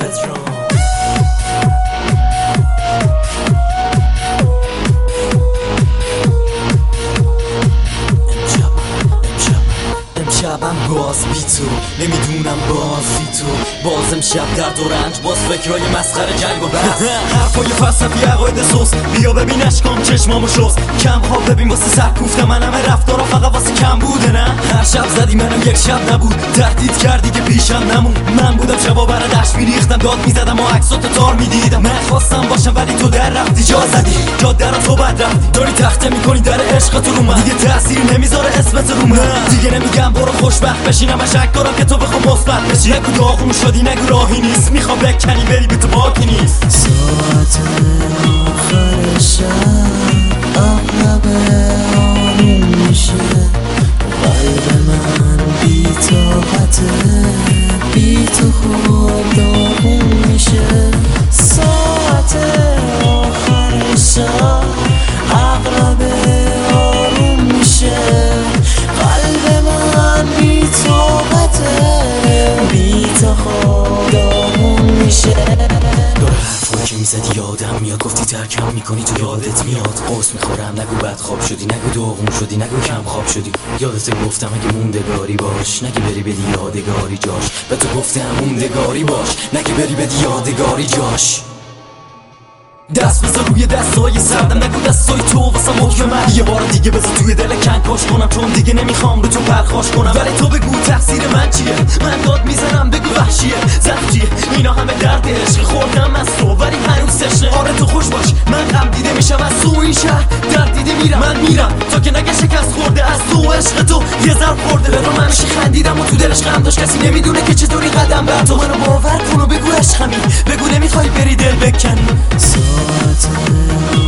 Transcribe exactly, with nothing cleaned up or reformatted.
bedroom. شبم باز بی تو نمیدونم باز بی تو بازم شب درد و رنج باز فکرهای مسخره جنگ و بحث حرفای فلسفی عقاید سوس بیا ببین اشکام چشمامو شست کم خواب ببین واسه سر کوفته من همه رفتارا فقط واسه کم بوده نه هر شب زدی منم یک شب نبود تهدید کردی که پیشم نمون من بودم شبا برا دشت میریختم داد میزدم و عکسات تار میدیدم من خواستم باشم ولی تو در رفتی جا زدی جا در تو بد رفتی داری تخته میکنی در عشقت رو من دیگه تاثیر نمیذاره اسمت رو من دیگه نمیگم برو خوشبخت بشینم شک دارم که تو بخوام مثبت بشی نگو داغون شدی نگو راهی نیست میخوام بکنی بری به تو باکی نیست ساعت آخر شب اغلب آروم میشه قلب من بی طاقته بی تو خواب داغون میشه ساعت آخر شب اغلب آروم میشه قلب من بی طاقته بی تو خواب داغون میشه داره حرفایی که میزدی یادم میاد گفتی ترکم میکنی تو یادت میاد قرص میخورم نگو بد خواب شدی نگو داغون شدی نگو کم خواب شدی یادت گفتم اگه موندگاری باش نگه بری بدی یادگاری جاش به تو گفتم موندگاری باش نگه بری بدی یادگاری جاش دست بذار روی دستای سردم نگو دستای تو واسه حکم من یه بار دیگه بذار توی دل کنکاش کنم چون دیگه نمیخوام رو تو پرخاش کنم ولی تو بگو تقصیر من چیه من داد میزنم بگو وحشیه زخجیه اینا همه درد عشق خوردم از تو ولی هنوز تشنه آره تو خوش باش من غم دیده میشم از تو این شهر درد دیده میرم من میرم تا که نگه شکست خورده از تو عشق تو یه ضرب خورده به من همیشه خندیدم و تو دلش غم داشت کسی نمیدونه که چطوری قدم بر تو منو باور کن و بگو عشقمی بگو نمیخوای بری دل بکنی ساعت